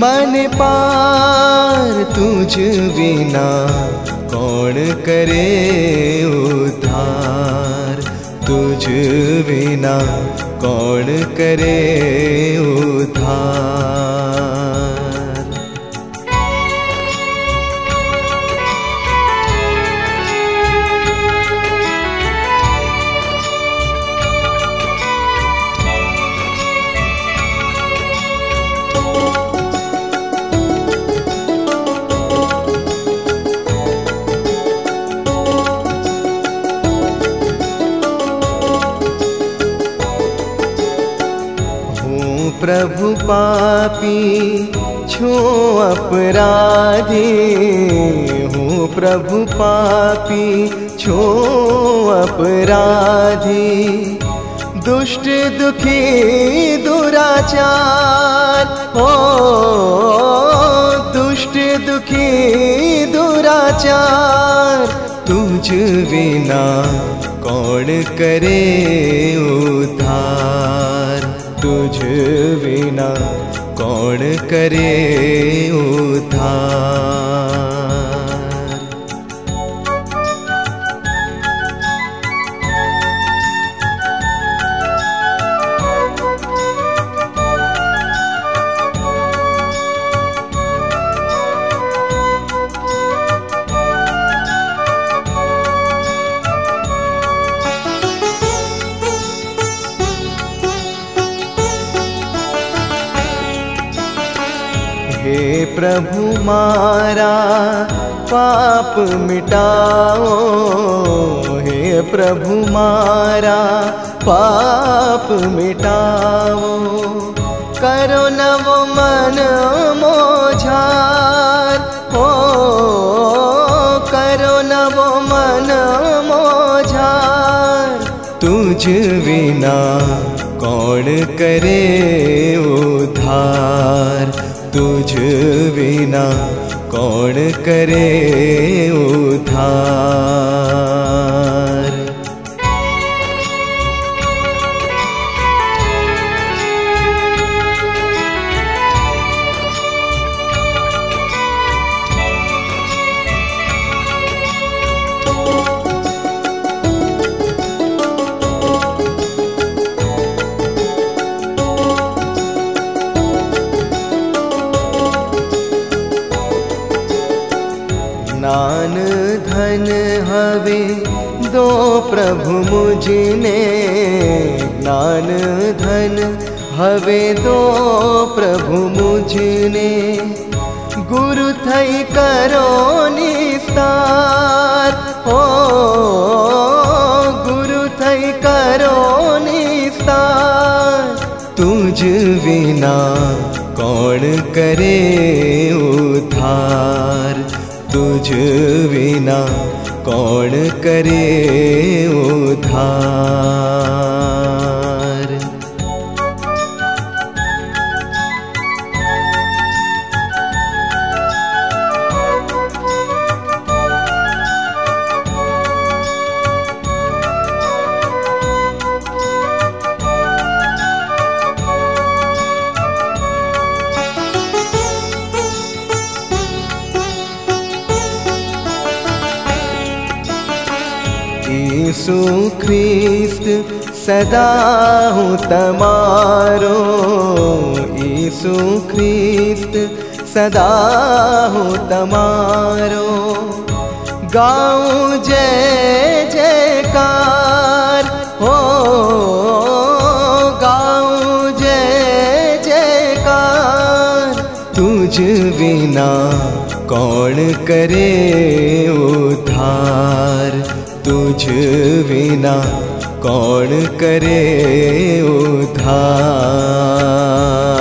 मन पार तुझ बिना कौन करे उद्धार, तुझ बिना कौन करे उद्धार। प्रभु पापी छूं अपराधी, हूँ प्रभु पापी छूं अपराधी। दुष्ट दुखी दुराचार हो, दुष्ट दुखी दुराचार। तुझ बिना कौन करे उद्धार, तुझ बिना कौन करे उद्धार। हे प्रभु मारा पाप मिटाओ, हे प्रभु मारा पाप मिटाओ। करो नव मन मोझार हो, करो नव मन मोझार। तुझ बिना कौन करे उद्धार, तुझ बिना कौन करे उद्धार। ज्ञान धन हवे दो प्रभु मुझने, ज्ञान धन हवे दो प्रभु मुझने। गुरु थई करो निस्तार हो, गुरु थई करो निस्तार। तुझ बिना कौन करे उद्धार, तुझ बिना कौन करे उद्धार। यीशु ख्रिस्त सदा हूँ तमारो, यीशु ख्रिस्त सदा हूँ तमारो। गाऊं जय जयकार हो, गाऊं जय जयकार। तुझ बिना कौन करे उद्धार, तुझ बिना कौन करे उद्धार।